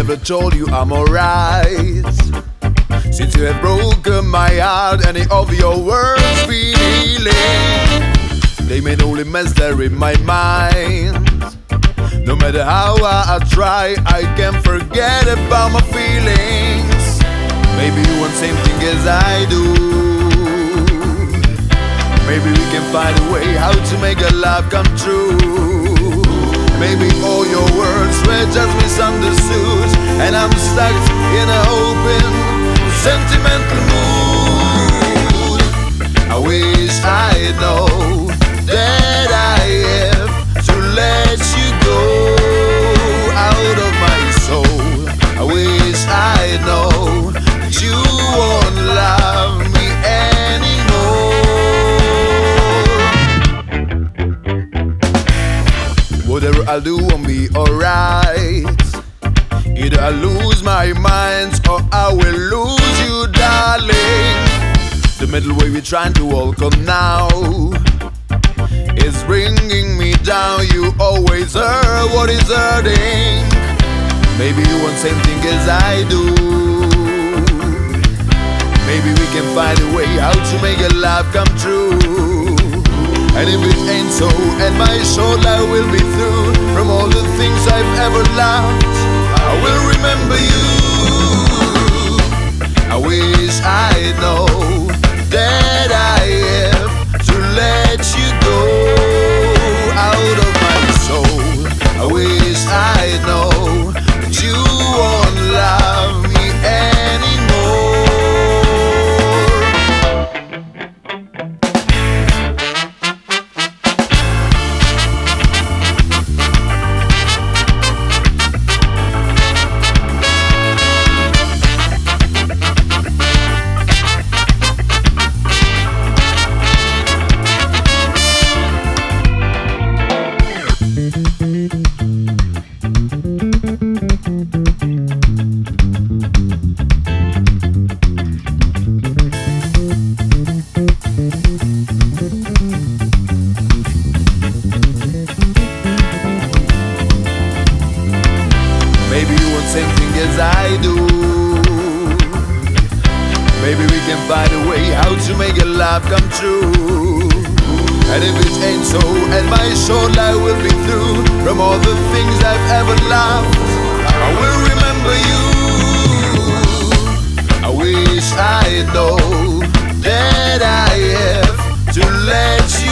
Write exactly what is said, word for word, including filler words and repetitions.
never told you I'm alright. Since you have broken my heart, any of your words been healing. They made only mess there in my mind. No matter how I, I try, I can't forget about my feelings. Maybe you want same thing as I do. Maybe we can find a way how to make our love come true. Maybe all your words were just misunderstood, and I'm stuck in an open, sentimental mood. I wish I know that I have to let you go out of my soul. I wish I know that you won't love me anymore. Whatever I'll do won't be alright. Either I lose my mind or I will lose you, darling. The middle way we're trying to walk on now is bringing me down. You always hurt what is hurting. Maybe you want same thing as I do. Maybe we can find a way how to make your love come true. And if it ain't so, and my short life will be through, from all the things I've ever loved, I will remember you. I wish I know that I have to let you go out of my soul. I wish I know that you won't love me anymore. Maybe you want same thing as I do. Maybe we can find a way how to make your love come true. And if it ain't so, and my short life will be through, from all the things I've ever loved, I will remember you. I wish I know that I have to let you